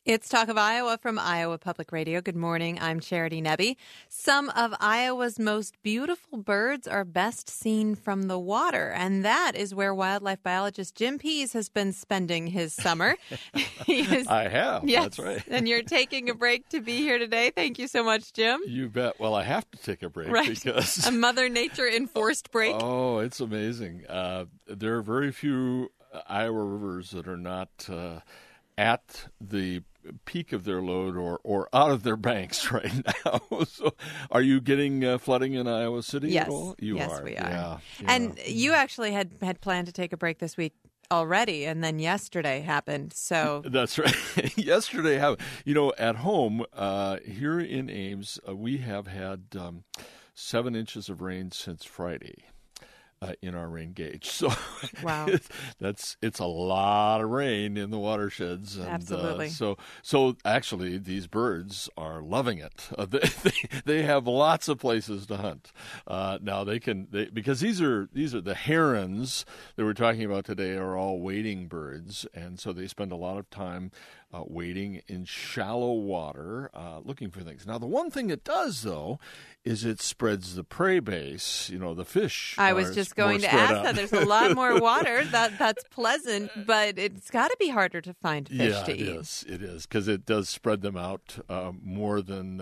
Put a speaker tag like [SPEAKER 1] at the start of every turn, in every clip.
[SPEAKER 1] It's Talk of Iowa from Iowa Public Radio. Good morning. I'm Charity Nebbe. Some of Iowa's most beautiful birds are best seen from the water, and that is where wildlife biologist Jim Pease has been spending his summer.
[SPEAKER 2] I have.
[SPEAKER 1] Yes,
[SPEAKER 2] that's right.
[SPEAKER 1] And you're taking a break to be here today. Thank you so much, Jim.
[SPEAKER 2] You bet. Well, I have to take a break because
[SPEAKER 1] a Mother Nature enforced break.
[SPEAKER 2] Oh, it's amazing. There are very few Iowa rivers that are not at the peak of their load or out of their banks right now. So are you getting flooding in Iowa City at all?
[SPEAKER 1] Yes,
[SPEAKER 2] are.
[SPEAKER 1] We are.
[SPEAKER 2] Yeah.
[SPEAKER 1] And you actually had planned to take a break this week already, and then yesterday happened. So
[SPEAKER 2] that's right. Yesterday happened. You know, at home here in Ames, we have had 7 inches of rain since Friday. In our rain gauge. So
[SPEAKER 1] wow.
[SPEAKER 2] it's a lot of rain in the watersheds. And,
[SPEAKER 1] absolutely.
[SPEAKER 2] So actually these birds are loving it. They have lots of places to hunt. Now because these are the herons that we're talking about today are all wading birds, and so they spend a lot of time wading in shallow water, looking for things. Now, the one thing it does, though, is it spreads the prey base. You know, the fish.
[SPEAKER 1] I was just going to ask that. There's a lot more water. That's pleasant, but it's got to be harder to find fish to eat.
[SPEAKER 2] It is, because it does spread them out more than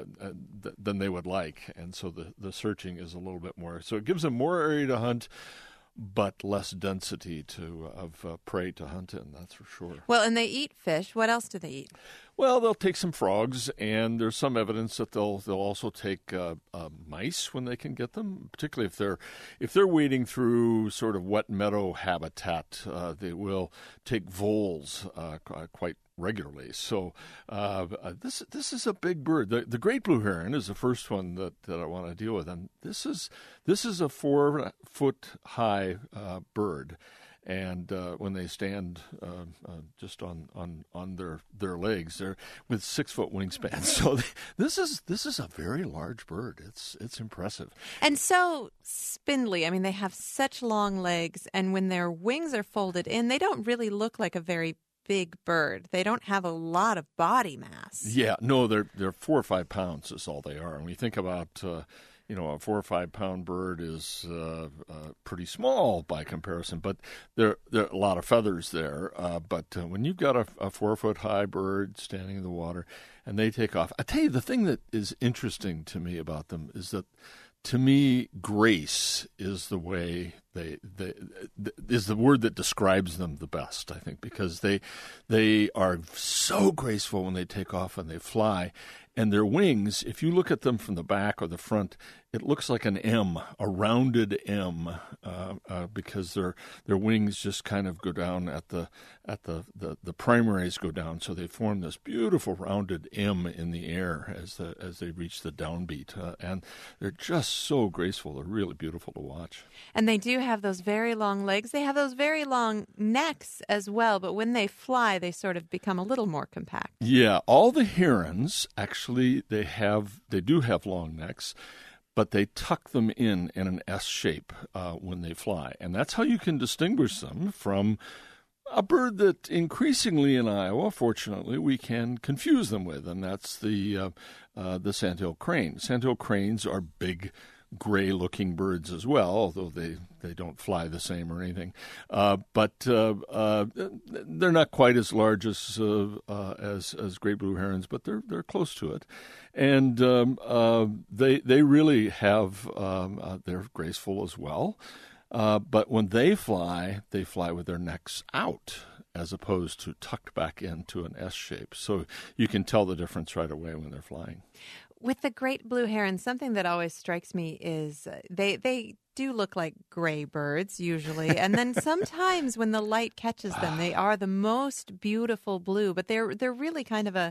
[SPEAKER 2] they would like, and so the searching is a little bit more. So it gives them more area to hunt, but less density of prey to hunt in, that's for sure.
[SPEAKER 1] Well, and they eat fish. What else do they eat?
[SPEAKER 2] Well, they'll take some frogs, and there's some evidence that they'll also take mice when they can get them. Particularly if they're wading through sort of wet meadow habitat, they will take voles quite regularly. So this is a big bird. The great blue heron is the first one that I want to deal with, and this is a 4-foot high bird. And when they stand just on their legs, they're with 6-foot wingspans. So this is a very large bird. It's impressive.
[SPEAKER 1] And so spindly. I mean, they have such long legs, and when their wings are folded in, they don't really look like a very big bird. They don't have a lot of body mass.
[SPEAKER 2] Yeah, no, they're 4 or 5 pounds is all they are. And when you think about a 4 or 5 pound bird is pretty small by comparison, but there are a lot of feathers there. But when you've got a 4-foot high bird standing in the water and they take off, I tell you, the thing that is interesting to me about them is that, to me, grace is the way is the word that describes them the best, I think, because they are so graceful when they take off and they fly. And their wings, if you look at them from the back or the front, it looks like an M, a rounded M, because their wings just kind of go down at the primaries go down, so they form this beautiful rounded M in the air as they reach the downbeat, and they're just so graceful. They're really beautiful to watch. And
[SPEAKER 1] they do have those very long legs. They have those very long necks as well, but when they fly, they sort of become a little more compact.
[SPEAKER 2] Yeah, all the herons actually they do have long necks, but they tuck them in an S shape when they fly. And that's how you can distinguish them from a bird that increasingly in Iowa, fortunately, we can confuse them with, and that's the sandhill crane. Sandhill cranes are big, gray-looking birds as well, although they don't fly the same or anything. But they're not quite as large as great blue herons, but they're close to it. And they really have they're graceful as well. But when they fly with their necks out as opposed to tucked back into an S shape. So you can tell the difference right away when they're flying.
[SPEAKER 1] With the great blue heron, something that always strikes me is they do look like gray birds usually, and then sometimes when the light catches them, they are the most beautiful blue, but they're really kind of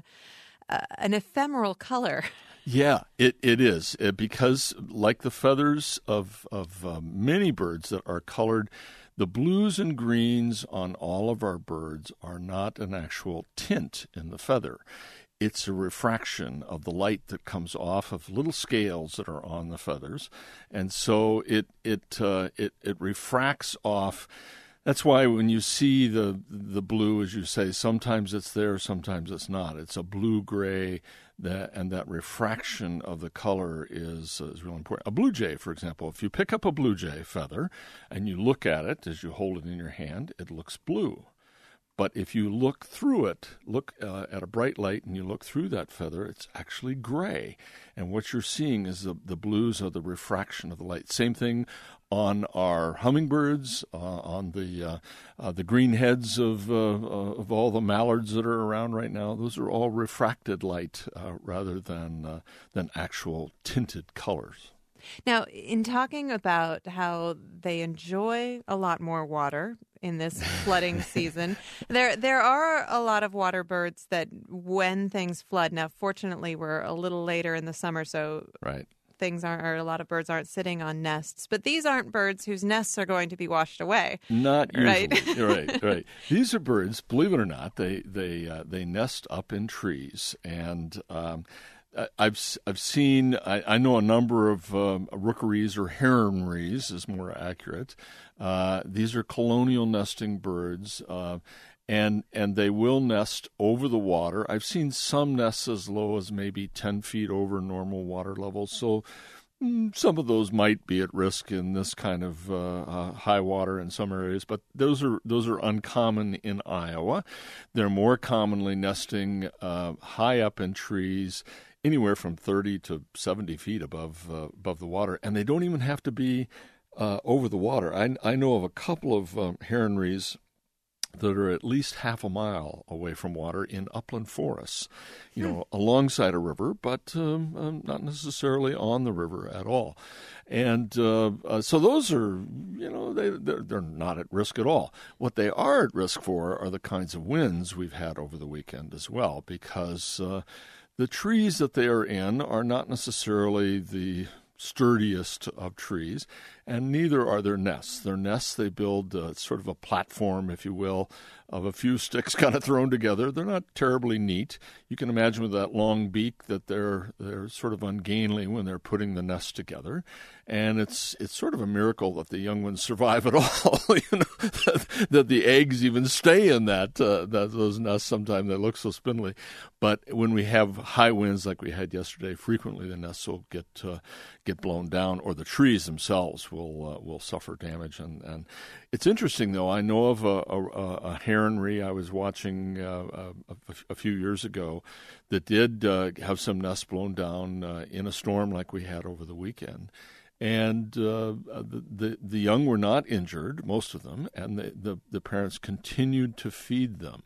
[SPEAKER 1] an ephemeral color.
[SPEAKER 2] Yeah, it is, because like the feathers of many birds that are colored, the blues and greens on all of our birds are not an actual tint in the feather. It's a refraction of the light that comes off of little scales that are on the feathers, and so it refracts off That's why when you see the blue, as you say, sometimes it's there, sometimes it's not. It's a blue-gray, and that refraction of the color is really important. A blue jay, for example, if you pick up a blue jay feather and you look at it as you hold it in your hand, it looks blue. But if you look through it, look at a bright light and you look through that feather, it's actually gray. And what you're seeing is the blues are the refraction of the light. Same thing on our hummingbirds, on the green heads of all the mallards that are around right now. Those are all refracted light rather than actual tinted colors.
[SPEAKER 1] Now, in talking about how they enjoy a lot more water in this flooding season, there are a lot of water birds that when things flood, now fortunately we're a little later in the summer, so
[SPEAKER 2] right.
[SPEAKER 1] A lot of birds aren't sitting on nests, but these aren't birds whose nests are going to be washed away.
[SPEAKER 2] Not usually.
[SPEAKER 1] Right?
[SPEAKER 2] Right. These are birds, believe it or not, they nest up in trees, and I've seen, I know a number of rookeries or heronries is more accurate. These are colonial nesting birds, and they will nest over the water. I've seen some nests as low as maybe 10 feet over normal water levels, so some of those might be at risk in this kind of high water in some areas, but those are uncommon in Iowa. They're more commonly nesting high up in trees, anywhere from 30 to 70 feet above the water, and they don't even have to be over the water. I know of a couple of heronries that are at least half a mile away from water in upland forests, alongside a river, but not necessarily on the river at all. And so those are, they're not at risk at all. What they are at risk for are the kinds of winds we've had over the weekend as well, because the trees that they are in are not necessarily the sturdiest of trees, and neither are their nests. Their nests, they build sort of a platform, if you will, of a few sticks kind of thrown together. They're not terribly neat. You can imagine with that long beak that they're sort of ungainly when they're putting the nest together. And it's sort of a miracle that the young ones survive at all. That the eggs even stay in those nests. Sometimes they look so spindly. But when we have high winds like we had yesterday, frequently the nests will get blown down, or the trees themselves will suffer damage. And it's interesting, though. I know of a heronry I was watching a few years ago that did have some nests blown down in a storm like we had over the weekend. And the young were not injured, most of them, and the parents continued to feed them,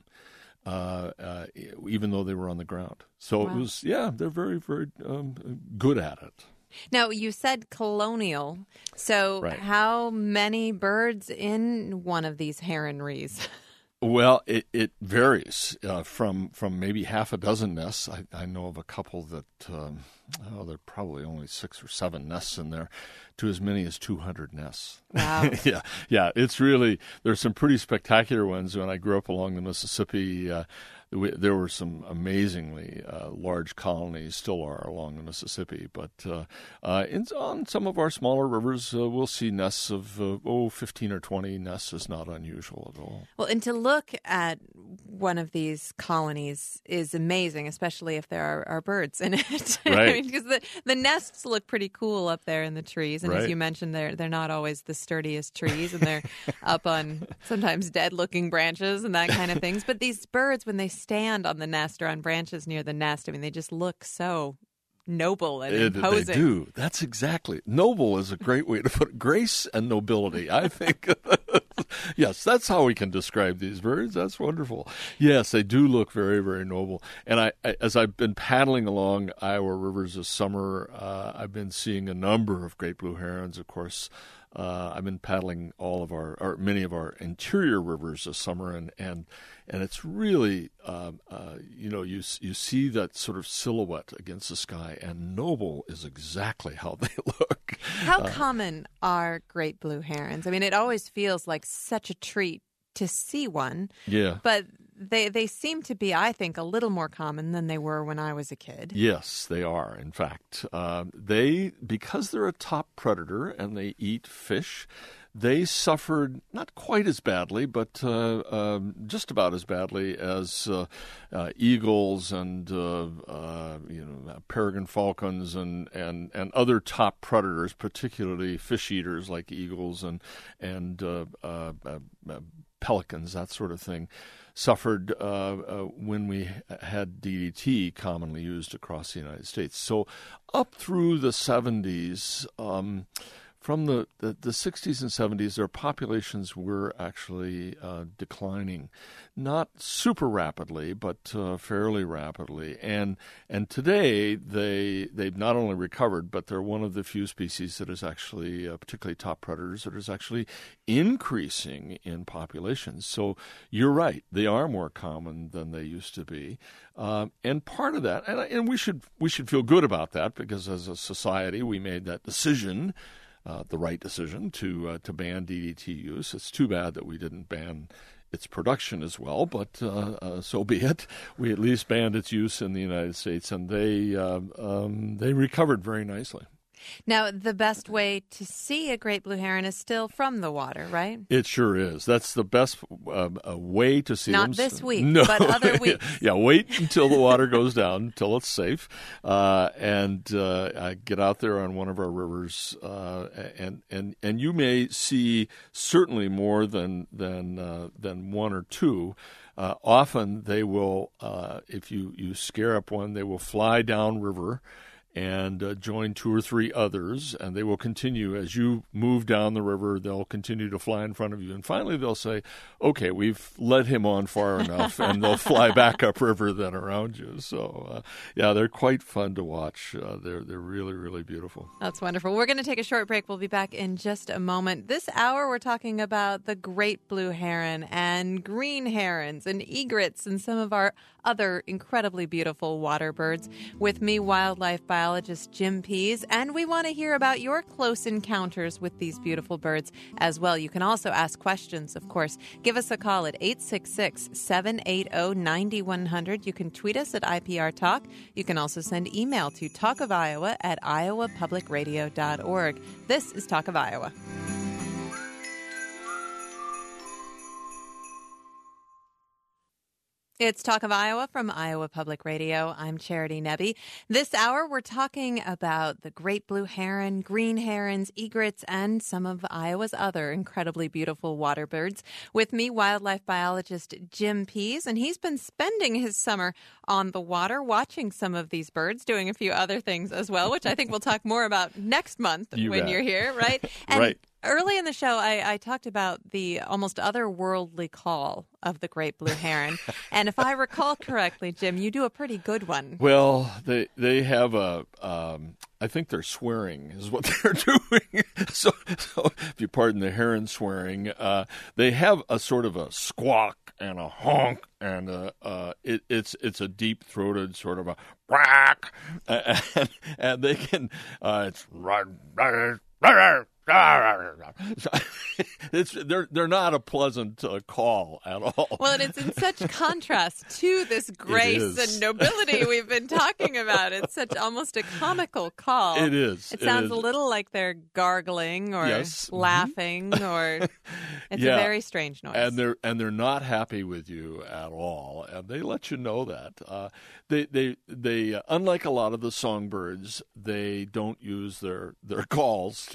[SPEAKER 2] even though they were on the ground. So Wow. It was, they're very, very good at it.
[SPEAKER 1] Now, you said colonial, so
[SPEAKER 2] Right.
[SPEAKER 1] How many birds in one of these heronries?
[SPEAKER 2] Well, it varies from maybe half a dozen nests. I know of a couple that, there are probably only 6 or 7 nests in there, to as many as 200 nests.
[SPEAKER 1] Wow.
[SPEAKER 2] Yeah, it's really, there's some pretty spectacular ones. When I grew up along the Mississippi, there were some amazingly large colonies, still are along the Mississippi. But on some of our smaller rivers, we'll see nests of 15 or 20 nests is not unusual at all.
[SPEAKER 1] Well, and to look at one of these colonies is amazing, especially if there are birds in it.
[SPEAKER 2] Right.
[SPEAKER 1] Because the nests look pretty cool up there in the trees. And
[SPEAKER 2] Right.
[SPEAKER 1] as you mentioned, they're not always the sturdiest trees, and they're up on sometimes dead-looking branches and that kind of things. But these birds, when they stand on the nest or on branches near the nest, I mean, they just look so noble and imposing.
[SPEAKER 2] They do. That's exactly. Noble is a great way to put it. Grace and nobility, I think. Yes, that's how we can describe these birds. That's wonderful. Yes, they do look very, very noble. And I as I've been paddling along Iowa rivers this summer, I've been seeing a number of great blue herons, of course. I've been paddling many of our interior rivers this summer, and it's really, you see that sort of silhouette against the sky, and noble is exactly how they look.
[SPEAKER 1] How common are great blue herons? I mean, it always feels like such a treat to see one.
[SPEAKER 2] Yeah.
[SPEAKER 1] But they seem to be, I think, a little more common than they were when I was a kid.
[SPEAKER 2] Yes, they are. In fact, because they're a top predator and they eat fish, they suffered not quite as badly, but just about as badly as eagles and peregrine falcons and other top predators, particularly fish eaters like eagles and pelicans, that sort of thing, suffered when we had DDT commonly used across the United States. So up through the 70s, from the 60s and 70s, their populations were actually declining, not super rapidly, but fairly rapidly. And today they've not only recovered, but they're one of the few species that is actually, particularly top predators, that is actually increasing in populations. So you're right; they are more common than they used to be. And part of that, and we should feel good about that, because as a society we made that decision. The right decision to ban DDT use. It's too bad that we didn't ban its production as well, but so be it. We at least banned its use in the United States, and they recovered very nicely.
[SPEAKER 1] Now, the best way to see a great blue heron is still from the water, right?
[SPEAKER 2] It sure is. That's the best way to see them.
[SPEAKER 1] Not this week,
[SPEAKER 2] no.
[SPEAKER 1] but other weeks.
[SPEAKER 2] Yeah, wait until the water goes down, until it's safe, and get out there on one of our rivers, and you may see certainly more than one or two. Often they will, if you scare up one, they will fly downriver and join two or three others, and they will continue. As you move down the river, they'll continue to fly in front of you. And finally they'll say, okay, we've led him on far enough, and they'll fly back upriver then around you. So, they're quite fun to watch. They're really, really beautiful.
[SPEAKER 1] That's wonderful. We're going to take a short break. We'll be back in just a moment. This hour, we're talking about the great blue heron and green herons and egrets and some of our other incredibly beautiful water birds. With me, wildlife biologist Jim Pease, and we want to hear about your close encounters with these beautiful birds as well. You can also ask questions, of course. Give us a call at 866-780-9100. You can tweet us at IPR Talk. You can also send email to talkofiowa@iowapublicradio.org. This is Talk of Iowa. It's Talk of Iowa from Iowa Public Radio. I'm Charity Nebbe. This hour, we're talking about the great blue heron, green herons, egrets, and some of Iowa's other incredibly beautiful water birds. With me, wildlife biologist Jim Pease, and he's been spending his summer on the water watching some of these birds, doing a few other things as well, which I think we'll talk more about next month when you're here, right? And
[SPEAKER 2] right.
[SPEAKER 1] Early in the show, I talked about the almost otherworldly call of the great blue heron. And if I recall correctly, Jim, you do a pretty good one.
[SPEAKER 2] Well, they have I think they're swearing is what they're doing. So if you pardon the heron swearing, they have a sort of a squawk and a honk, and it's a deep-throated sort of a quack, and they can it's they're not a pleasant call at all.
[SPEAKER 1] Well, and it's in such contrast to this grace and nobility we've been talking about. It's such almost a comical call.
[SPEAKER 2] It is.
[SPEAKER 1] It sounds a little like they're gargling or laughing, or it's a very strange noise.
[SPEAKER 2] And they're not happy with you at all, and they let you know that. They unlike a lot of the songbirds, they don't use their calls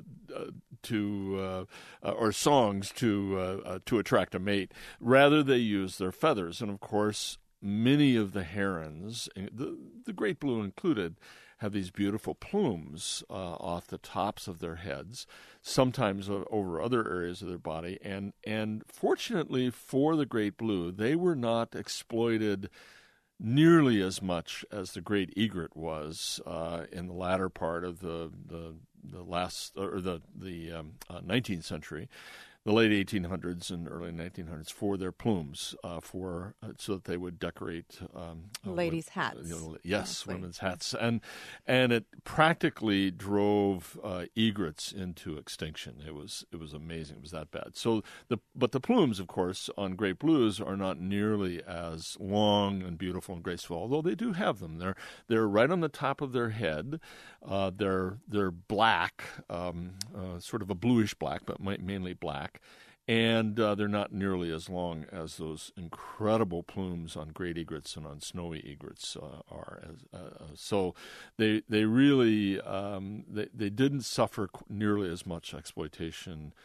[SPEAKER 2] or songs to attract a mate. Rather, they use their feathers, and of course, many of the herons, the great blue included, have these beautiful plumes off the tops of their heads, sometimes over other areas of their body. And fortunately for the great blue, they were not exploited nearly as much as the great egret was in the latter part of the 19th century. the late 1800s and early 1900s for their plumes, so that they would decorate
[SPEAKER 1] ladies' hats.
[SPEAKER 2] Yes, women's hats, and it practically drove egrets into extinction. It was amazing. It was that bad. So but the plumes, of course, on great blues are not nearly as long and beautiful and graceful, although they do have them. They're right on the top of their head. They're black, sort of a bluish black, but mainly black. And they're not nearly as long as those incredible plumes on great egrets and on snowy egrets are. So they really they didn't suffer nearly as much exploitation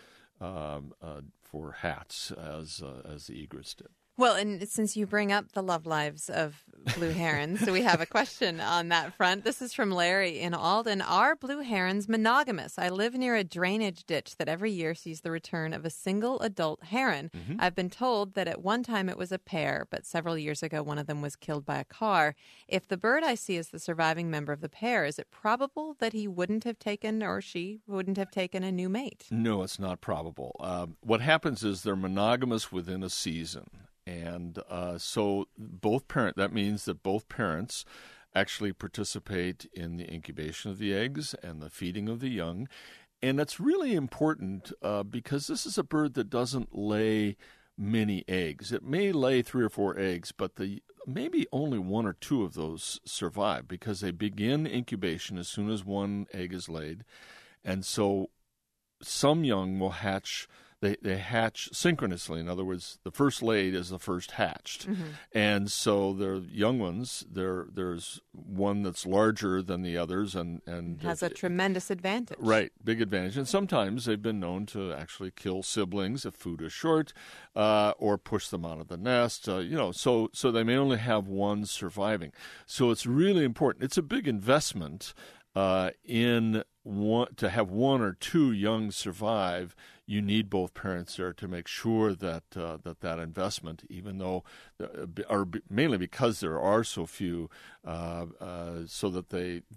[SPEAKER 2] for hats as the egrets did.
[SPEAKER 1] Well, and since you bring up the love lives of blue herons, so we have a question on that front. This is from Larry in Alden. Are blue herons monogamous? I live near a drainage ditch that every year sees the return of a single adult heron. Mm-hmm. I've been told that at one time it was a pair, but several years ago one of them was killed by a car. If the bird I see is the surviving member of the pair, is it probable that he wouldn't have taken, or she wouldn't have taken, a new mate?
[SPEAKER 2] No, it's not probable. What happens is they're monogamous within a season. And so that means that both parents actually participate in the incubation of the eggs and the feeding of the young. And that's really important because this is a bird that doesn't lay many eggs. It may lay 3 or 4 eggs, but maybe only 1 or 2 of those survive because they begin incubation as soon as one egg is laid. And so some young will hatch. They hatch synchronously. In other words, the first laid is the first hatched. Mm-hmm. And so the young ones, there's one that's larger than the others and
[SPEAKER 1] has a tremendous advantage.
[SPEAKER 2] Right, big advantage. And sometimes they've been known to actually kill siblings if food is short, or push them out of the nest. So they may only have one surviving. So it's really important. It's a big investment to have 1 or 2 young survive. You need both parents there to make sure that that investment, even though, or mainly because there are so few, so that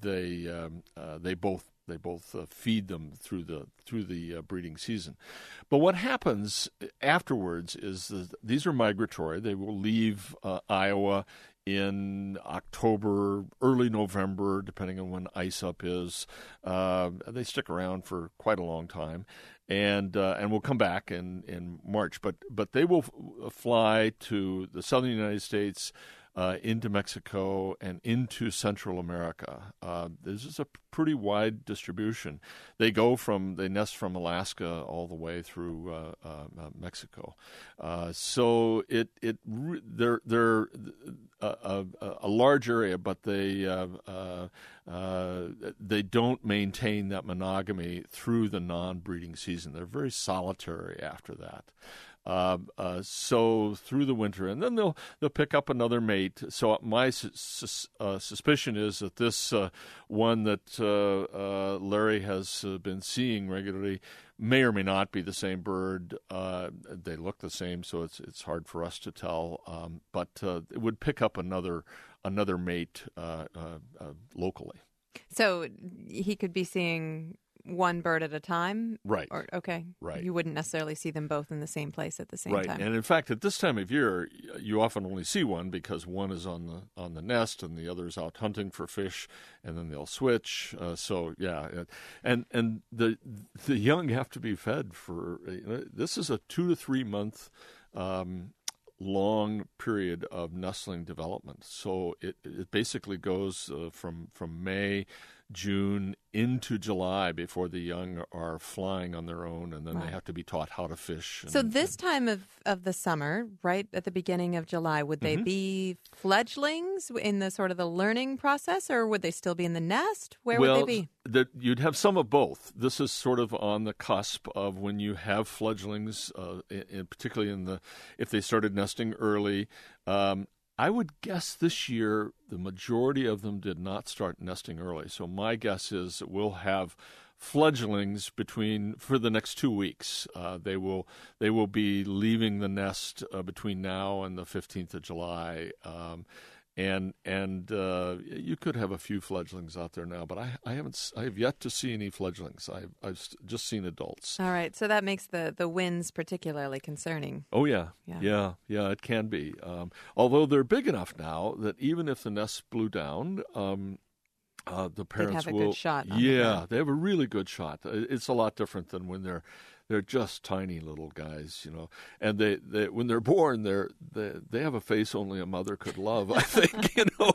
[SPEAKER 2] they both feed them through the breeding season. But what happens afterwards is that these are migratory. They will leave Iowa in October, early November, depending on when ice up is. They stick around for quite a long time, and will come back in March. But they will fly to the southern United States, into Mexico, and into Central America. This is a pretty wide distribution. They nest from Alaska all the way through Mexico. So they're a large area, but they don't maintain that monogamy through the non-breeding season. They're very solitary after that. So through the winter, and then they'll pick up another mate. So my suspicion is that this one that Larry has been seeing regularly may or may not be the same bird. They look the same, so it's hard for us to tell. But it would pick up another mate locally.
[SPEAKER 1] So he could be seeing one bird at a time?
[SPEAKER 2] Right.
[SPEAKER 1] Okay.
[SPEAKER 2] Right.
[SPEAKER 1] You wouldn't necessarily see them both in the same place at the same time.
[SPEAKER 2] Right. And in fact, at this time of year, you often only see one because one is on the nest and the other is out hunting for fish, and then they'll switch. So yeah, and the young have to be fed for. This is a 2 to 3 month long period of nestling development. So it basically goes from May, June into July before the young are flying on their own, and then they have to be taught how to fish.
[SPEAKER 1] So this time of the summer, right at the beginning of July, would they be fledglings in the sort of the learning process, or would they still be in the nest? Where would they be?
[SPEAKER 2] You'd have some of both. This is sort of on the cusp of when you have fledglings, particularly if they started nesting early. I would guess this year the majority of them did not start nesting early. So my guess is that we'll have fledglings for the next 2 weeks. They will be leaving the nest between now and the 15th of July. And you could have a few fledglings out there now, but I have yet to see any fledglings. I've just seen adults.
[SPEAKER 1] All right, so that makes the winds particularly concerning.
[SPEAKER 2] Oh yeah, it can be. Although they're big enough now that even if the nest blew down, the parents
[SPEAKER 1] have a
[SPEAKER 2] will.
[SPEAKER 1] good shot.
[SPEAKER 2] They have a really good shot. It's a lot different than when they're just tiny little guys, And they when they're born, they have a face only a mother could love. I think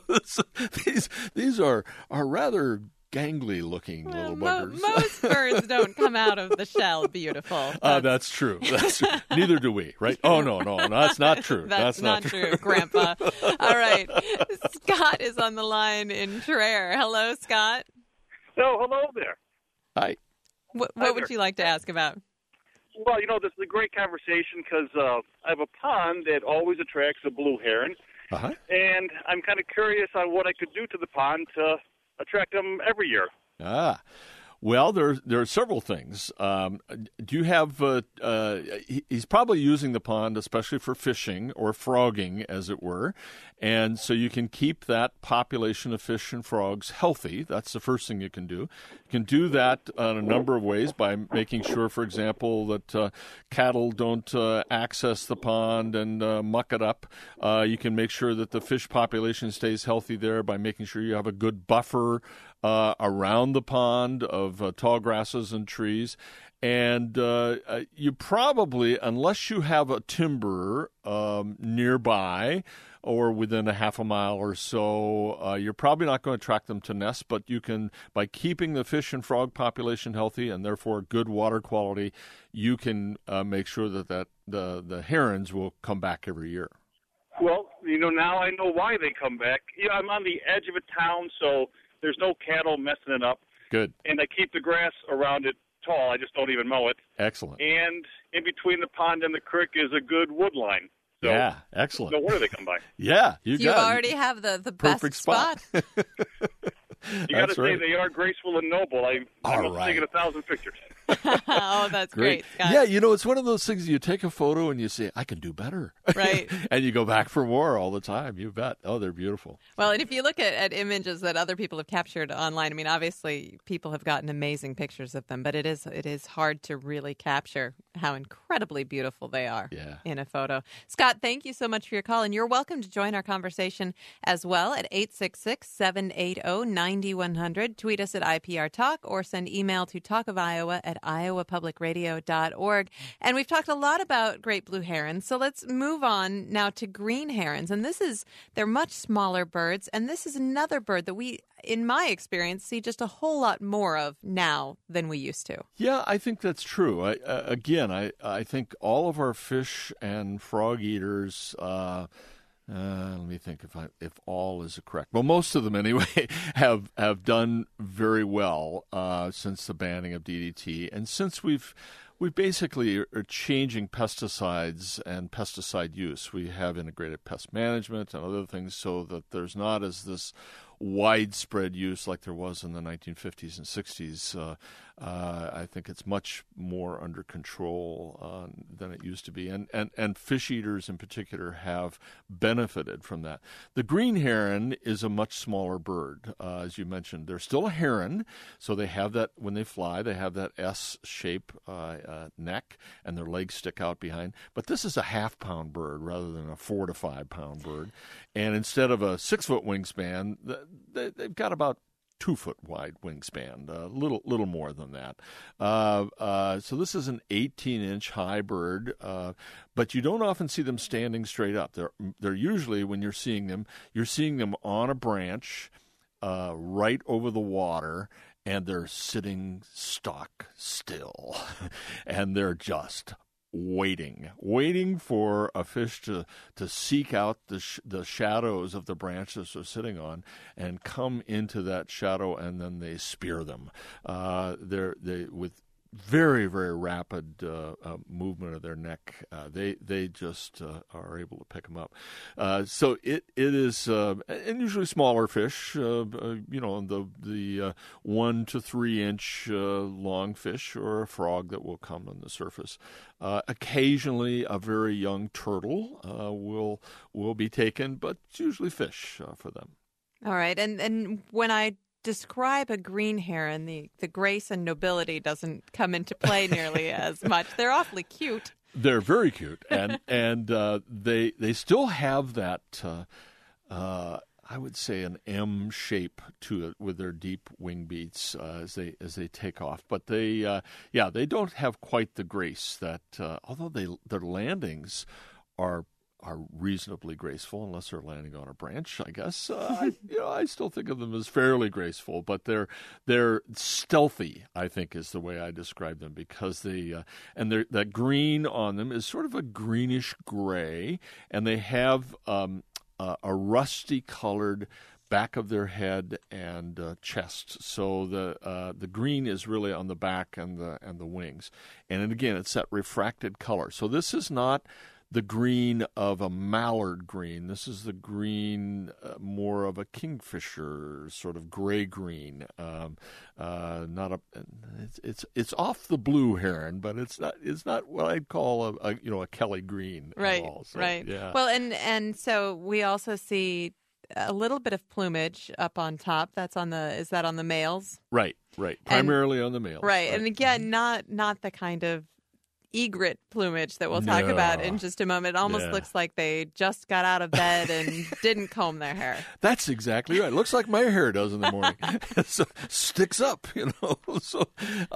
[SPEAKER 2] these are rather gangly looking little buggers.
[SPEAKER 1] Most birds don't come out of the shell beautiful.
[SPEAKER 2] That's true. Neither do we, right? Oh no, that's not true.
[SPEAKER 1] That's not true, Grandpa. All right, Scott is on the line in Traer. Hello, Scott.
[SPEAKER 3] Oh, hello there.
[SPEAKER 2] Hi.
[SPEAKER 1] What would you like to ask about?
[SPEAKER 3] Well, this is a great conversation because I have a pond that always attracts a blue heron, and I'm kind of curious on what I could do to the pond to attract them every year.
[SPEAKER 2] Well, there are several things. Do you have? He's probably using the pond especially for fishing or frogging, as it were, and so you can keep that population of fish and frogs healthy. That's the first thing you can do. You can do that in a number of ways by making sure, for example, that cattle don't access the pond and muck it up. You can make sure that the fish population stays healthy there by making sure you have a good buffer around the pond of tall grasses and trees. And you probably, unless you have a timber nearby or within a half a mile or so, you're probably not going to attract them to nests, but you can, by keeping the fish and frog population healthy and therefore good water quality, you can make sure that the herons will come back every year.
[SPEAKER 3] Well, now I know why they come back. I'm on the edge of a town, so there's no cattle messing it up.
[SPEAKER 2] Good.
[SPEAKER 3] And I keep the grass around it tall. I just don't even mow it.
[SPEAKER 2] Excellent.
[SPEAKER 3] And in between the pond and the creek is a good wood line. So,
[SPEAKER 2] yeah, excellent.
[SPEAKER 3] No wonder they come by.
[SPEAKER 2] Yeah,
[SPEAKER 1] you already have the
[SPEAKER 2] perfect
[SPEAKER 1] best spot.
[SPEAKER 3] You got to say they are graceful and noble. I'm taking 1,000 pictures.
[SPEAKER 1] Oh, that's great, Scott.
[SPEAKER 2] Yeah, it's one of those things you take a photo and you say, I can do better.
[SPEAKER 1] Right.
[SPEAKER 2] And you go back for more all the time. You bet. Oh, they're beautiful.
[SPEAKER 1] Well, and if you look at images that other people have captured online, I mean, obviously people have gotten amazing pictures of them, but it is hard to really capture how incredibly beautiful they are in a photo. Scott, thank you so much for your call, and you're welcome to join our conversation as well at 866-780-9100. Tweet us at IPR Talk or send email to talkofiowa@iowapublicradio.org. And we've talked a lot about great blue herons, so let's move on now to green herons. And they're much smaller birds, and this is another bird that we, in my experience, see just a whole lot more of now than we used to.
[SPEAKER 2] Yeah, I think that's true. I think all of our fish and frog eaters, let me think if all is correct. Well, most of them anyway have done very well since the banning of DDT, and since we basically are changing pesticides and pesticide use. We have integrated pest management and other things so that there's not as this widespread use like there was in the 1950s and 60s. I think it's much more under control than it used to be. And fish eaters in particular have benefited from that. The green heron is a much smaller bird, as you mentioned. They're still a heron, so they have that, when they fly, they have that S-shape neck, and their legs stick out behind. But this is a half-pound bird rather than a 4 to 5 pound bird. And instead of a 6-foot wingspan, they've got about 2-foot wide wingspan, a little more than that. So this is an 18-inch high bird, but you don't often see them standing straight up. They're usually, when you're seeing them on a branch right over the water, and they're sitting stock still, and they're just waiting for a fish to seek out the shadows of the branches they're sitting on and come into that shadow, and then they spear them. They with very, very rapid movement of their neck. They just are able to pick them up. So it is, and usually smaller fish, the 1 to 3 inch long fish, or a frog that will come on the surface. Occasionally, a very young turtle will be taken, but it's usually fish for them.
[SPEAKER 1] All right, and when I describe a green heron, the grace and nobility doesn't come into play nearly as much. They're awfully cute.
[SPEAKER 2] They're very cute, and they still have that I would say an M shape to it with their deep wing beats as they take off. But they don't have quite the grace that although their landings are reasonably graceful, unless they're landing on a branch, I guess. I still think of them as fairly graceful, but they're stealthy, I think, is the way I describe them, because that green on them is sort of a greenish gray, and they have a rusty colored back of their head and chest. So the green is really on the back and the wings, and again, it's that refracted color. So this is not the green of a mallard green. This is the green more of a kingfisher sort of gray green. It's off the blue heron, but it's not what I'd call a Kelly green
[SPEAKER 1] right,
[SPEAKER 2] at all. So,
[SPEAKER 1] right.
[SPEAKER 2] Yeah.
[SPEAKER 1] Well, and so we also see a little bit of plumage up on top. Is that on the males?
[SPEAKER 2] Right. Primarily on the males.
[SPEAKER 1] Right. And again, not the kind of egret plumage that we'll talk about in just a moment. It almost looks like they just got out of bed and didn't comb their hair.
[SPEAKER 2] That's exactly right. Looks like my hair does in the morning. So sticks up, So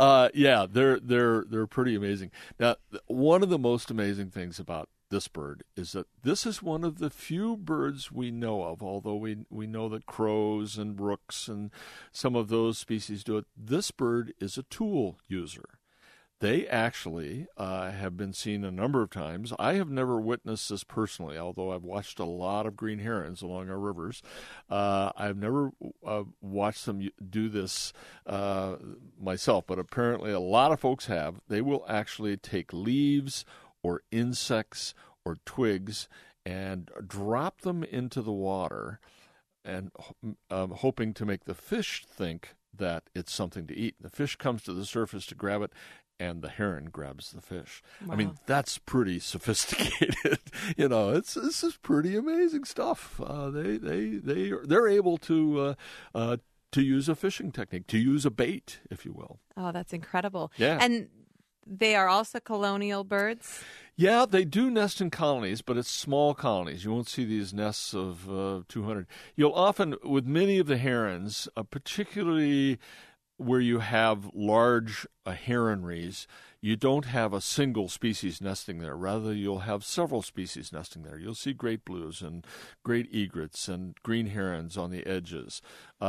[SPEAKER 2] they're pretty amazing. Now, one of the most amazing things about this bird is that this is one of the few birds we know of, although we know that crows and rooks and some of those species do it. This bird is a tool user. They actually have been seen a number of times. I have never witnessed this personally, although I've watched a lot of green herons along our rivers. I've never watched them do this myself, but apparently a lot of folks have. They will actually take leaves or insects or twigs and drop them into the water, and hoping to make the fish think that it's something to eat. The fish comes to the surface to grab it, and the heron grabs the fish.
[SPEAKER 1] Wow.
[SPEAKER 2] I mean, that's pretty sophisticated. This is pretty amazing stuff. They're able to use a fishing technique, to use a bait, if you will.
[SPEAKER 1] Oh, that's incredible.
[SPEAKER 2] Yeah.
[SPEAKER 1] And they are also colonial birds?
[SPEAKER 2] Yeah, they do nest in colonies, but it's small colonies. You won't see these nests of 200. You'll often, with many of the herons, particularly where you have large heronries, you don't have a single species nesting there. Rather, you'll have several species nesting there. You'll see great blues and great egrets and green herons on the edges.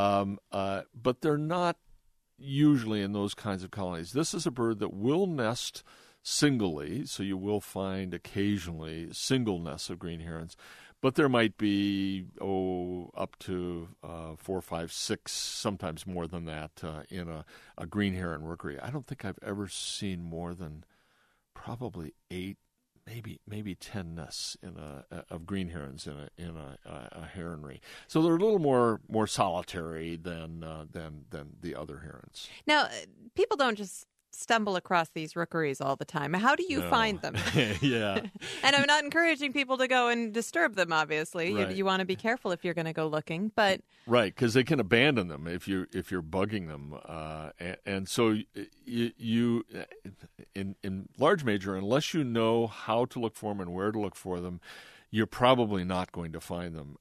[SPEAKER 2] But they're not usually in those kinds of colonies. This is a bird that will nest singly, so you will find occasionally single nests of green herons. But there might be, up to 4, 5, 6, sometimes more than that in a green heron rookery. I don't think I've ever seen more than probably 8, maybe 10 nests of green herons in a heronry. So they're a little more solitary than the other herons.
[SPEAKER 1] Now, people don't just stumble across these rookeries all the time. How do you find them?
[SPEAKER 2] Yeah.
[SPEAKER 1] And I'm not encouraging people to go and disturb them, obviously.
[SPEAKER 2] Right.
[SPEAKER 1] You want to be careful if you're going to go looking, but
[SPEAKER 2] right, because they can abandon them if you're bugging them, and so you in large major, unless you know how to look for them and where to look for them, you're probably not going to find them.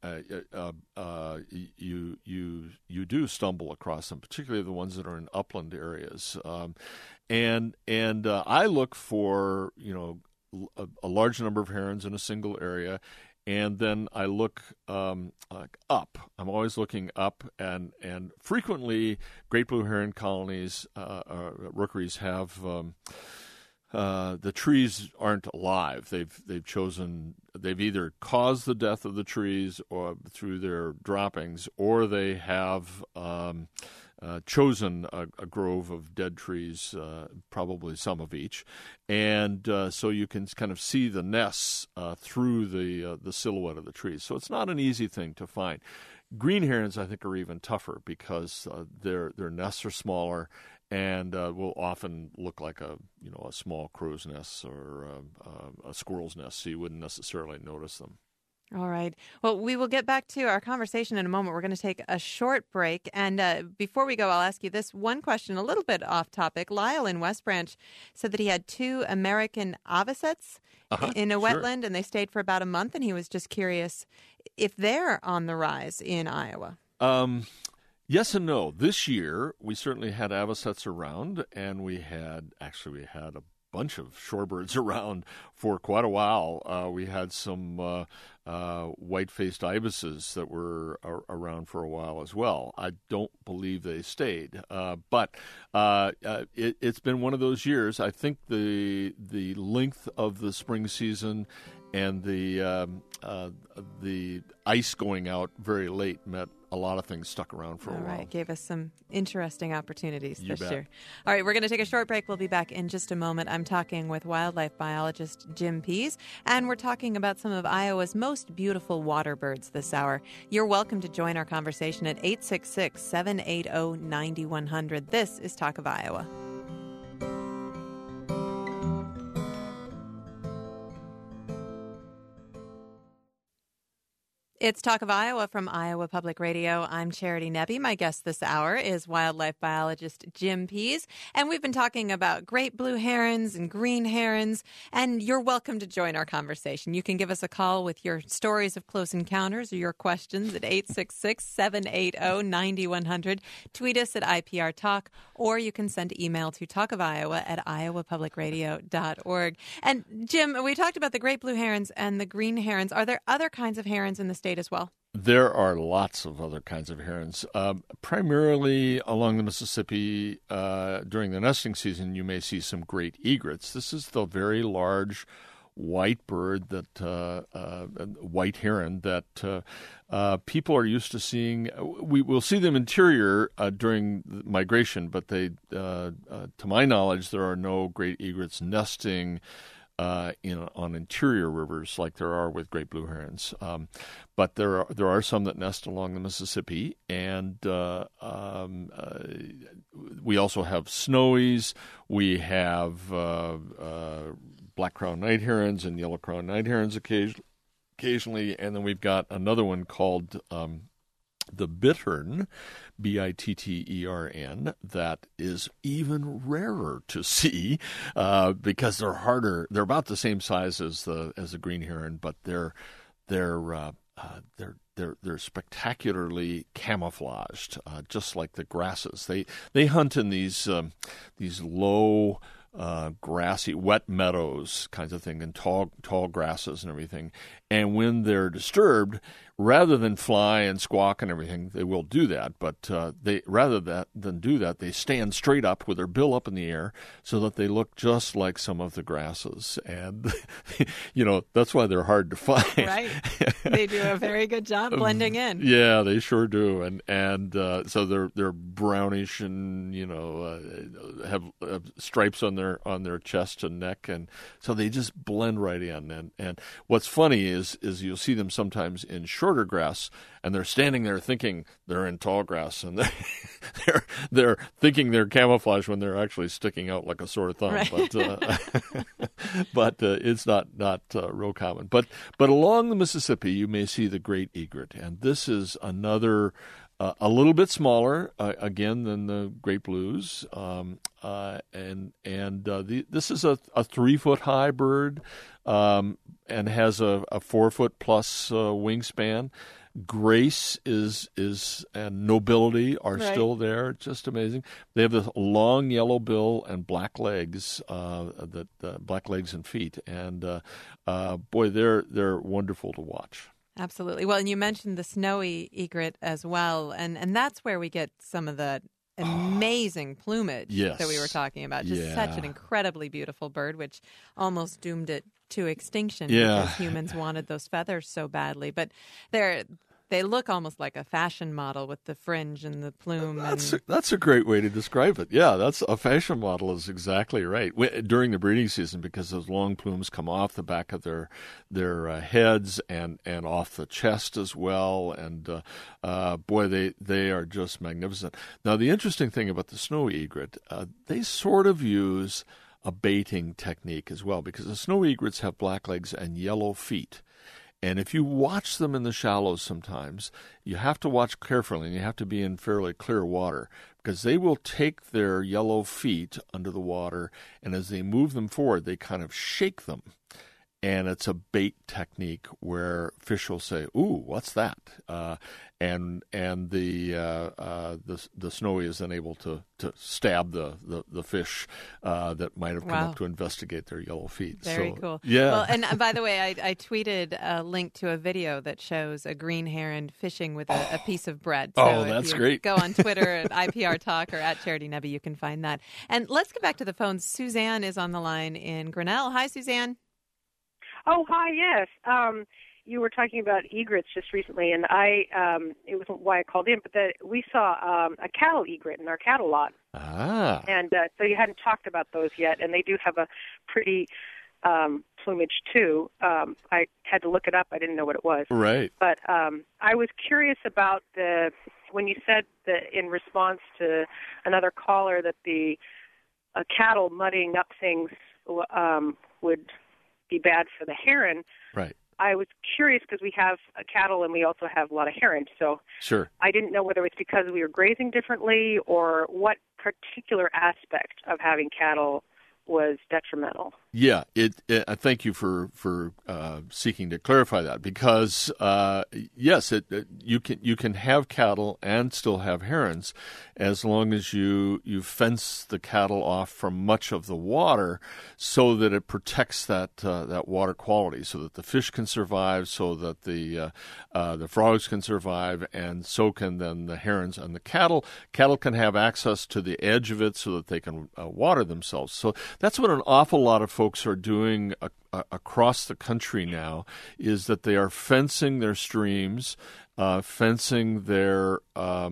[SPEAKER 2] You do stumble across them, particularly the ones that are in upland areas. And I look for a large number of herons in a single area, and then I look up. I'm always looking up, and frequently great blue heron colonies, rookeries have. the trees aren't alive. They've either caused the death of the trees or through their droppings, or they have chosen a grove of dead trees, probably some of each, and so you can kind of see the nests through the silhouette of the trees. So it's not an easy thing to find. Green herons, I think, are even tougher because their nests are smaller and will often look like a small crow's nest or a squirrel's nest, so you wouldn't necessarily notice them.
[SPEAKER 1] All right. Well, we will get back to our conversation in a moment. We're going to take a short break. And before we go, I'll ask you this one question, a little bit off topic. Lyle in West Branch said that he had 2 American avocets in a wetland, and they stayed for about a month. And he was just curious if they're on the rise in Iowa.
[SPEAKER 2] Yes and no. This year, we certainly had avocets around, and we had a bunch of shorebirds around for quite a while. We had some white-faced ibises that were around for a while as well. I don't believe they stayed, but it's been one of those years. I think the length of the spring season and the ice going out very late meant a lot of things stuck around for a while.
[SPEAKER 1] All right, gave us some interesting opportunities this
[SPEAKER 2] bet.
[SPEAKER 1] year. All right, we're going to take a short break. We'll be back in just a moment. I'm talking with wildlife biologist Jim Pease, and we're talking about some of Iowa's most beautiful water birds this hour. You're welcome to join our conversation at 866-780-9100. This is Talk of Iowa. It's Talk of Iowa from Iowa Public Radio. I'm Charity Nebbe. My guest this hour is wildlife biologist Jim Pease, and we've been talking about great blue herons and green herons, and you're welcome to join our conversation. You can give us a call with your stories of close encounters or your questions at 866-780-9100. Tweet us at IPR Talk, or you can send email to talkofiowa@iowapublicradio.org. And Jim, we talked about the great blue herons and the green herons. Are there other kinds of herons in the state as well?
[SPEAKER 2] There are lots of other kinds of herons. Primarily along the Mississippi, during the nesting season, you may see some great egrets. This is the very large white bird, white heron that people are used to seeing. We will see them interior during migration, but to my knowledge, there are no great egrets nesting on interior rivers like there are with great blue herons. But there are some that nest along the Mississippi, and we also have snowies. We have black-crowned night herons and yellow-crowned night herons occasionally, and then we've got another one called the bittern, Bittern, that is even rarer to see because they're harder. They're about the same size as the green heron, but they're spectacularly camouflaged, just like the grasses. They hunt in these low, grassy, wet meadows kinds of thing, and tall grasses and everything. And when they're disturbed, rather than fly and squawk and everything, they will do that. But rather than do that, they stand straight up with their bill up in the air so that they look just like some of the grasses. And that's why they're hard to find.
[SPEAKER 1] Right. They do a very good job blending in.
[SPEAKER 2] Yeah, they sure do. And so they're brownish and have stripes on their chest and neck, and so they just blend right in. And what's funny is you'll see them sometimes in shorter grass, and they're standing there thinking they're in tall grass, and they're thinking they're camouflaged when they're actually sticking out like a sore thumb. Right. But it's not real common. But along the Mississippi, you may see the great egret, and this is another. A little bit smaller, again, than the great blues, this is a 3-foot-high bird, and has a 4-foot plus wingspan. Grace and nobility are still there, just amazing. They have this long yellow bill and black legs, black legs and feet, and boy, they're wonderful to watch.
[SPEAKER 1] Absolutely. Well, and you mentioned the snowy egret as well, and that's where we get some of the amazing plumage
[SPEAKER 2] Yes.
[SPEAKER 1] that we were talking about. Just such an incredibly beautiful bird, which almost doomed it to extinction because humans wanted those feathers so badly. But they look almost like a fashion model with the fringe and the plume.
[SPEAKER 2] That's a great way to describe it. Yeah, that's a fashion model is exactly right. During the breeding season, because those long plumes come off the back of their heads and off the chest as well. And boy, they are just magnificent. Now, the interesting thing about the snowy egret, they sort of use a baiting technique as well, because the snowy egrets have black legs and yellow feet. And if you watch them in the shallows sometimes, you have to watch carefully, and you have to be in fairly clear water, because they will take their yellow feet under the water, and as they move them forward, they kind of shake them. And it's a bait technique where fish will say, "Ooh, what's that?" And the snowy is then able to stab the fish that might have come up to investigate their yellow feet.
[SPEAKER 1] Very cool.
[SPEAKER 2] Yeah.
[SPEAKER 1] Well, and by the way, I tweeted a link to a video that shows a green heron fishing with a piece of bread. So
[SPEAKER 2] that's
[SPEAKER 1] if you
[SPEAKER 2] great.
[SPEAKER 1] Go on Twitter at IPR Talk or at Charity Nebby, you can find that. And let's get back to the phones. Suzanne is on the line in Grinnell. Hi, Suzanne.
[SPEAKER 4] Oh, hi, yes. You were talking about egrets just recently, and it wasn't why I called in, but we saw a cattle egret in our cattle lot.
[SPEAKER 2] Ah.
[SPEAKER 4] And so you hadn't talked about those yet, and they do have a pretty plumage, too. I had to look it up. I didn't know what it was.
[SPEAKER 2] Right.
[SPEAKER 4] But I was curious about when you said that in response to another caller that the cattle muddying up things would be bad for the heron.
[SPEAKER 2] Right.
[SPEAKER 4] I was curious because we have cattle and we also have a lot of herons. So
[SPEAKER 2] sure.
[SPEAKER 4] I didn't know whether it's because we were grazing differently or what particular aspect of having cattle was detrimental.
[SPEAKER 2] Yeah, I thank you for seeking to clarify that, because yes, you can have cattle and still have herons as long as you fence the cattle off from much of the water so that it protects that water quality, so that the fish can survive, so that the frogs can survive, and so can then the herons and the cattle. Cattle can have access to the edge of it so that they can water themselves. So that's what an awful lot of folks are doing across the country now, is that they are fencing their streams, fencing their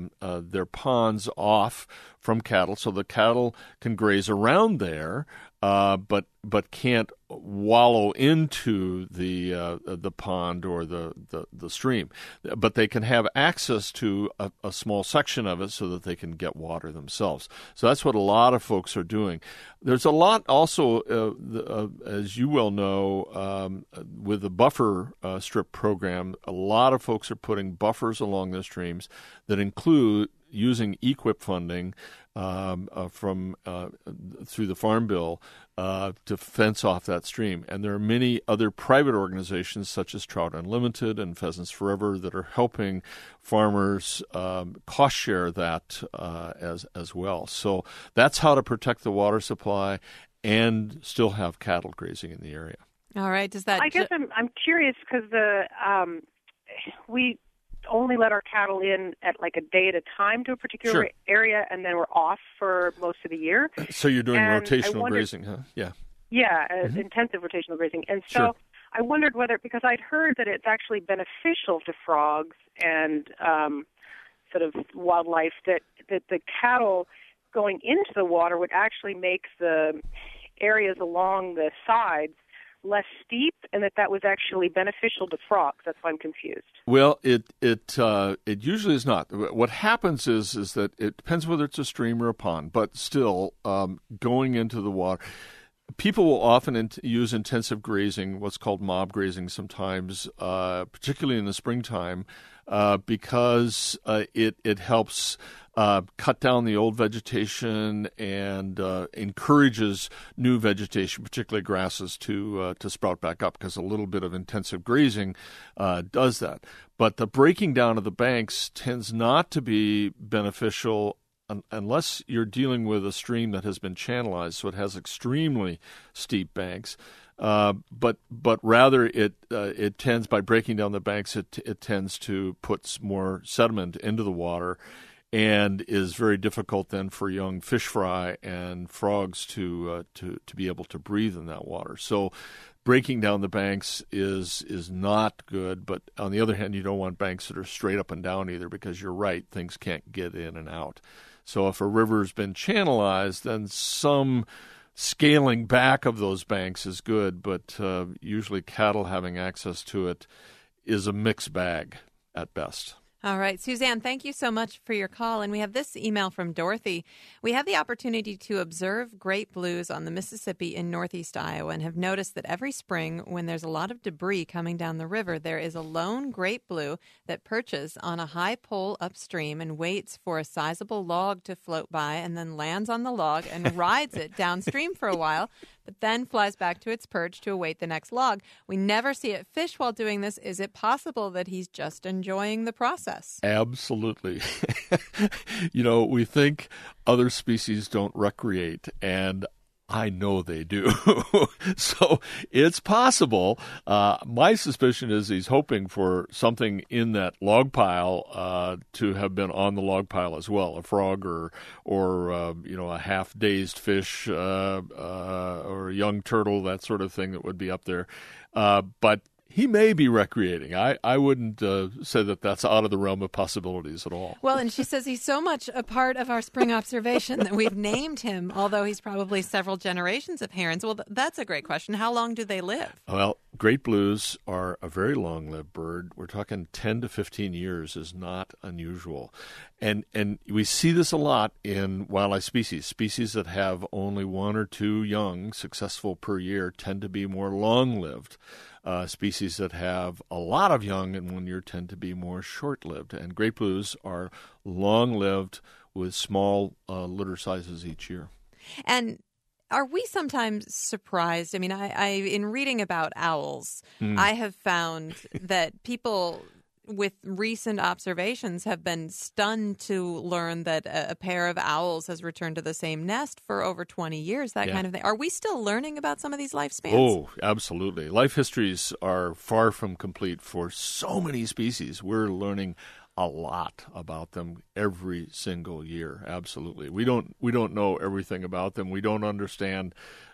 [SPEAKER 2] ponds off from cattle, so the cattle can graze around there, but can't wallow into the pond or the stream. But they can have access to a small section of it so that they can get water themselves. So that's what a lot of folks are doing. There's a lot also, as you well know, with the buffer strip program, a lot of folks are putting buffers along the streams that include using EQIP funding through the Farm Bill to fence off that stream. And there are many other private organizations such as Trout Unlimited and Pheasants Forever that are helping farmers cost share that as well. So that's how to protect the water supply and still have cattle grazing in the area.
[SPEAKER 1] All right. Does that?
[SPEAKER 4] I guess I'm curious because we only let our cattle in at like a day at a time to a particular area, and then we're off for most of the year.
[SPEAKER 2] So you're doing rotational grazing, huh? Yeah.
[SPEAKER 4] Yeah, intensive rotational grazing. And so I wondered whether, because I'd heard that it's actually beneficial to frogs and sort of wildlife, that the cattle going into the water would actually make the areas along the sides less steep, and that was actually beneficial to frogs. That's why I'm confused.
[SPEAKER 2] Well, it usually is not. What happens is that it depends whether it's a stream or a pond, but still going into the water. People will often use intensive grazing, what's called mob grazing sometimes, particularly in the springtime, because it helps cut down the old vegetation and encourages new vegetation, particularly grasses, to sprout back up, because a little bit of intensive grazing does that. But the breaking down of the banks tends not to be beneficial unless you're dealing with a stream that has been channelized, so it has extremely steep banks. But rather it tends, by breaking down the banks, it tends to put more sediment into the water, and is very difficult then for young fish fry and frogs to be able to breathe in that water. So breaking down the banks is not good, but on the other hand, you don't want banks that are straight up and down either, because you're right, things can't get in and out. So if a river's been channelized, then some scaling back of those banks is good, but usually cattle having access to it is a mixed bag at best.
[SPEAKER 1] All right, Suzanne, thank you so much for your call. And we have this email from Dorothy. We have the opportunity to observe great blues on the Mississippi in northeast Iowa and have noticed that every spring when there's a lot of debris coming down the river, there is a lone great blue that perches on a high pole upstream and waits for a sizable log to float by and then lands on the log and rides it downstream for a while, but then flies back to its perch to await the next log. We never see it fish while doing this. Is it possible that he's just enjoying the process?
[SPEAKER 2] Absolutely. We think other species don't recreate, and I know they do. So it's possible. My suspicion is he's hoping for something in that log pile to have been on the log pile as well, a frog or a half-dazed fish or a young turtle, that sort of thing that would be up there. But he may be recreating. I wouldn't say that that's out of the realm of possibilities at all.
[SPEAKER 1] Well, and she says he's so much a part of our spring observation that we've named him, although he's probably several generations of herons. Well, that's a great question. How long do they live?
[SPEAKER 2] Well, great blues are a very long-lived bird. We're talking 10 to 15 years is not unusual. And we see this a lot in wildlife species. Species that have only one or two young successful per year tend to be more long-lived. Species that have a lot of young in 1 year tend to be more short-lived. And great blues are long-lived with small litter sizes each year.
[SPEAKER 1] And are we sometimes surprised? I mean, I in reading about owls, I have found that people with recent observations have been stunned to learn that a pair of owls has returned to the same nest for over 20 years, that kind of thing. Are we still learning about some of these lifespans?
[SPEAKER 2] Oh, absolutely. Life histories are far from complete for so many species. We're learning a lot about them every single year. Absolutely. We don't know everything about them. We don't understand.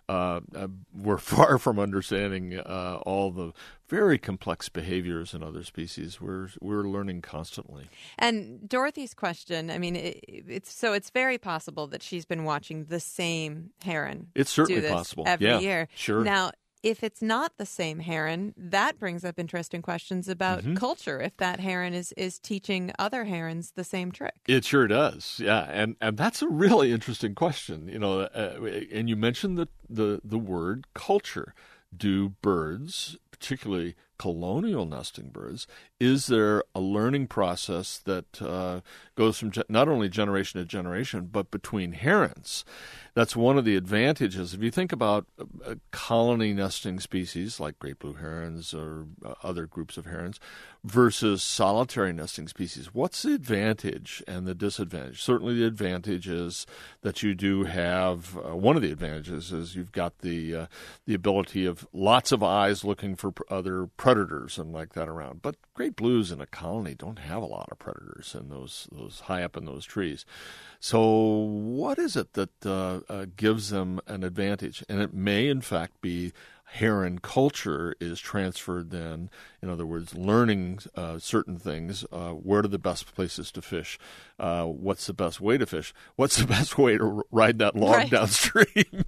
[SPEAKER 2] We're far from understanding all the very complex behaviors in other species. We're learning constantly.
[SPEAKER 1] And Dorothy's question, I mean, it's very possible that she's been watching the same heron.
[SPEAKER 2] It's certainly
[SPEAKER 1] do this
[SPEAKER 2] possible
[SPEAKER 1] every year.
[SPEAKER 2] Sure.
[SPEAKER 1] Now, if it's not the same heron, that brings up interesting questions about culture, if that heron is teaching other herons the same trick.
[SPEAKER 2] It sure does, yeah. And that's a really interesting question. And you mentioned the word culture. Do birds, particularly colonial nesting birds, is there a learning process that goes from not only generation to generation, but between herons? That's one of the advantages. If you think about colony nesting species like great blue herons or other groups of herons versus solitary nesting species, what's the advantage and the disadvantage? Certainly the advantage is that you do have, one of the advantages is you've got the ability of lots of eyes looking for other predators and like that around. But great blues in a colony don't have a lot of predators in those high up in those trees. So what is it that gives them an advantage? And it may, in fact, be heron culture is transferred then. In other words, learning certain things. Where are the best places to fish? What's the best way to fish? What's the best way to ride that log downstream?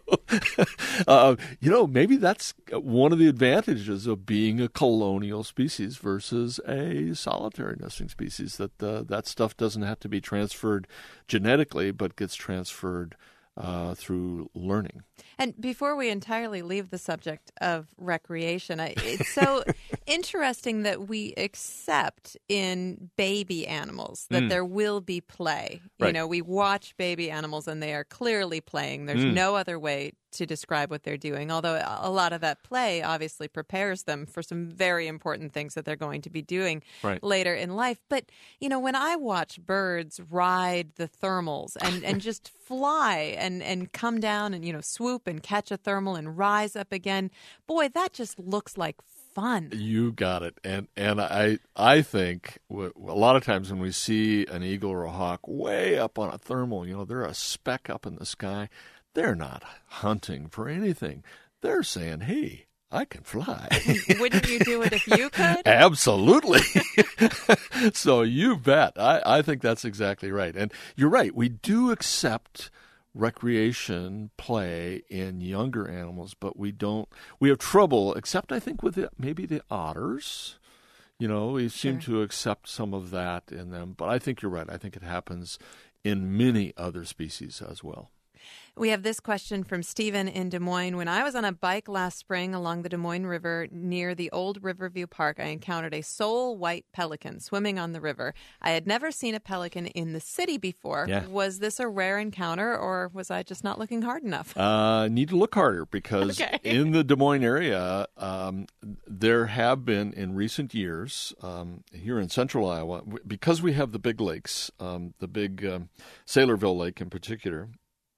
[SPEAKER 2] Maybe that's one of the advantages of being a colonial species versus a solitary nesting species, that stuff doesn't have to be transferred genetically, but gets transferred through learning.
[SPEAKER 1] And before we entirely leave the subject of recreation, it's so interesting that we accept in baby animals that there will be play.
[SPEAKER 2] Right.
[SPEAKER 1] We watch baby animals and they are clearly playing. There's no other way to describe what they're doing, although a lot of that play obviously prepares them for some very important things that they're going to be doing later in life. But, when I watch birds ride the thermals and just fly and come down and, swoop and catch a thermal and rise up again, boy, that just looks like fun.
[SPEAKER 2] You got it. And I think a lot of times when we see an eagle or a hawk way up on a thermal, they're a speck up in the sky. They're not hunting for anything. They're saying, hey, I can fly.
[SPEAKER 1] Wouldn't you do it if you could?
[SPEAKER 2] Absolutely. So you bet. I think that's exactly right. And you're right. We do accept recreation play in younger animals, but we have trouble, except I think with maybe the otters. We seem to accept some of that in them. But I think you're right. I think it happens in many other species as well.
[SPEAKER 1] We have this question from Stephen in Des Moines. When I was on a bike last spring along the Des Moines River near the old Riverview Park, I encountered a sole white pelican swimming on the river. I had never seen a pelican in the city before. Yeah. Was this a rare encounter, or was I just not looking hard enough?
[SPEAKER 2] Need to look harder, because in the Des Moines area, there have been in recent years, here in central Iowa, because we have the big lakes, the big Saylorville Lake in particular,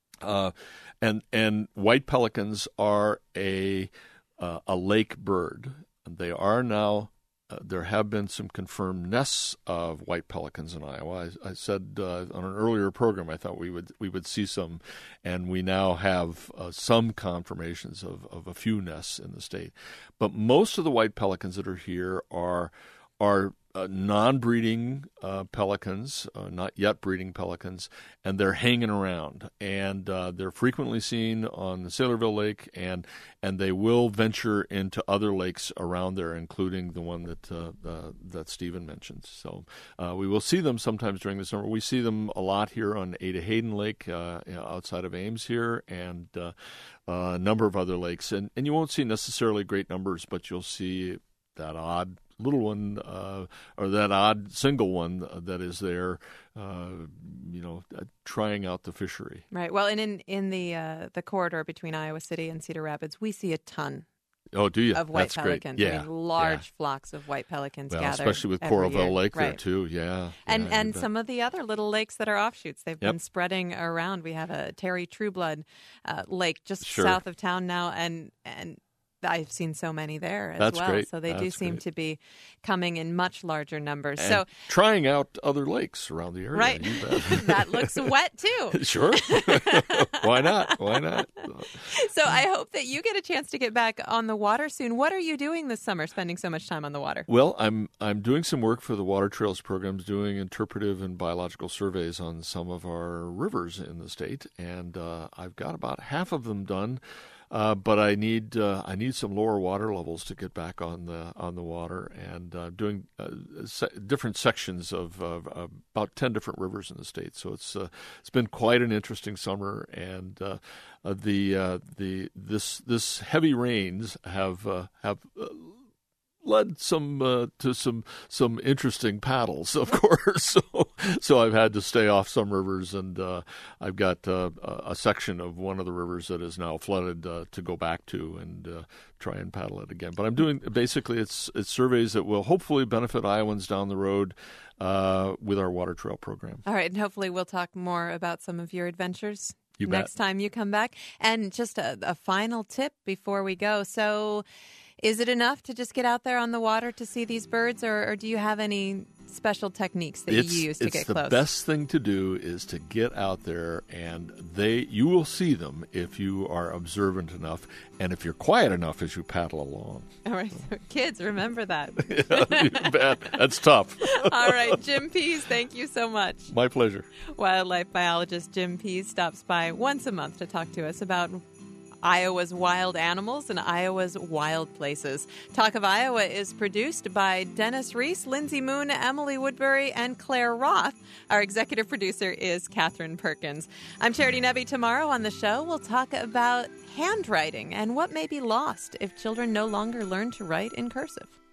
[SPEAKER 2] and white pelicans are a lake bird. They are now. There have been some confirmed nests of white pelicans in Iowa. I said on an earlier program I thought we would see some, and we now have some confirmations of a few nests in the state. But most of the white pelicans that are here are non-breeding pelicans, not yet breeding pelicans, and they're hanging around. And they're frequently seen on the Saylorville Lake, and they will venture into other lakes around there, including the one that Stephen mentioned. So we will see them sometimes during the summer. We see them a lot here on Ada Hayden Lake outside of Ames here, and a number of other lakes. And you won't see necessarily great numbers, but you'll see that odd little one or that odd single one that is there, trying out the fishery.
[SPEAKER 1] Right. Well, and in the corridor between Iowa City and Cedar Rapids, we see a ton.
[SPEAKER 2] Oh, do you?
[SPEAKER 1] Of white
[SPEAKER 2] That's
[SPEAKER 1] pelicans.
[SPEAKER 2] Great. Yeah.
[SPEAKER 1] I mean, large flocks of white pelicans gather.
[SPEAKER 2] Especially with Coralville Lake there,
[SPEAKER 1] right.
[SPEAKER 2] too. Yeah.
[SPEAKER 1] And some of the other little lakes that are offshoots. They've been spreading around. We have a Terry Trueblood Lake just south of town now, and I've seen so many there as well.
[SPEAKER 2] Great.
[SPEAKER 1] So they do seem to be coming in much larger numbers.
[SPEAKER 2] And
[SPEAKER 1] so
[SPEAKER 2] trying out other lakes around the area.
[SPEAKER 1] Right.
[SPEAKER 2] You bet.
[SPEAKER 1] That looks wet too.
[SPEAKER 2] Sure. Why not?
[SPEAKER 1] So I hope that you get a chance to get back on the water soon. What are you doing this summer, spending so much time on the water?
[SPEAKER 2] Well, I'm doing some work for the Water Trails programs, doing interpretive and biological surveys on some of our rivers in the state, and I've got about half of them done. But I need some lower water levels to get back on the water, and doing different sections of about 10 different rivers in the state. So it's been quite an interesting summer, and this heavy rains have led to some interesting paddles, of course. So I've had to stay off some rivers, and I've got a section of one of the rivers that is now flooded to go back to and try and paddle it again. But I'm doing basically it's surveys that will hopefully benefit Iowans down the road with our Water Trail program.
[SPEAKER 1] All right, and hopefully we'll talk more about some of your adventures next
[SPEAKER 2] bet.
[SPEAKER 1] Time you come back. And just a final tip before we go. So is it enough to just get out there on the water to see these birds, or do you have any special techniques that you use to get close?
[SPEAKER 2] The best thing to do is to get out there, and you will see them if you are observant enough and if you're quiet enough as you paddle along.
[SPEAKER 1] All right, so kids, remember that.
[SPEAKER 2] Yeah, you bet. That's tough.
[SPEAKER 1] All right, Jim Pease, thank you so much.
[SPEAKER 2] My pleasure.
[SPEAKER 1] Wildlife biologist Jim Pease stops by once a month to talk to us about Iowa's wild animals and Iowa's wild places. Talk of Iowa is produced by Dennis Reese, Lindsay Moon, Emily Woodbury, and Claire Roth. Our executive producer is Catherine Perkins. I'm Charity Nebbe. Tomorrow on the show, we'll talk about handwriting and what may be lost if children no longer learn to write in cursive.